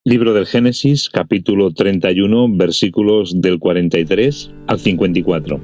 Libro del Génesis, capítulo 31, versículos del 43 al 54.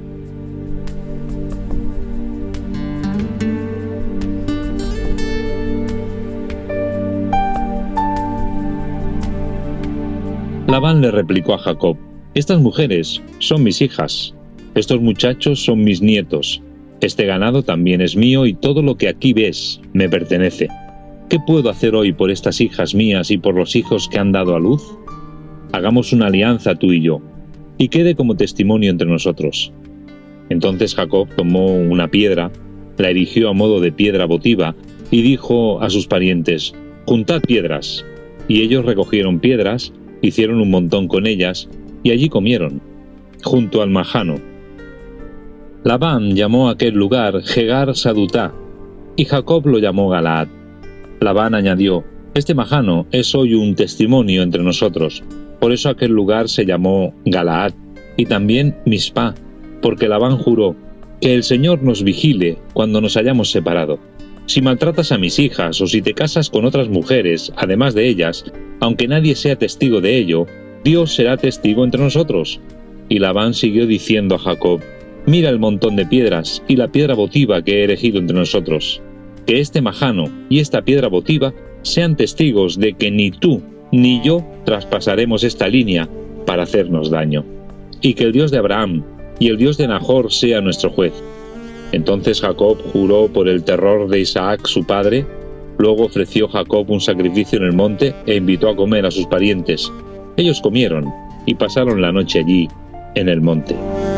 Labán le replicó a Jacob: «Estas mujeres son mis hijas, estos muchachos son mis nietos, este ganado también es mío y todo lo que aquí ves me pertenece. ¿Qué puedo hacer hoy por estas hijas mías y por los hijos que han dado a luz? Hagamos una alianza tú y yo, y quede como testimonio entre nosotros». Entonces Jacob tomó una piedra, la erigió a modo de piedra votiva, y dijo a sus parientes: «Juntad piedras». Y ellos recogieron piedras, hicieron un montón con ellas, y allí comieron, junto al Majano. Labán llamó a aquel lugar Jegar Sadutá, y Jacob lo llamó Galaad. Labán añadió: «Este Majano es hoy un testimonio entre nosotros». Por eso aquel lugar se llamó Galaad, y también Mizpá, porque Labán juró: «Que el Señor nos vigile cuando nos hayamos separado. Si maltratas a mis hijas o si te casas con otras mujeres, además de ellas, aunque nadie sea testigo de ello, Dios será testigo entre nosotros». Y Labán siguió diciendo a Jacob: «Mira el montón de piedras y la piedra votiva que he erigido entre nosotros. Que este Majano y esta piedra votiva sean testigos de que ni tú ni yo traspasaremos esta línea para hacernos daño. Y que el Dios de Abraham y el Dios de Nahor sea nuestro juez». Entonces Jacob juró por el terror de Isaac su padre. Luego ofreció Jacob un sacrificio en el monte e invitó a comer a sus parientes. Ellos comieron y pasaron la noche allí, en el monte.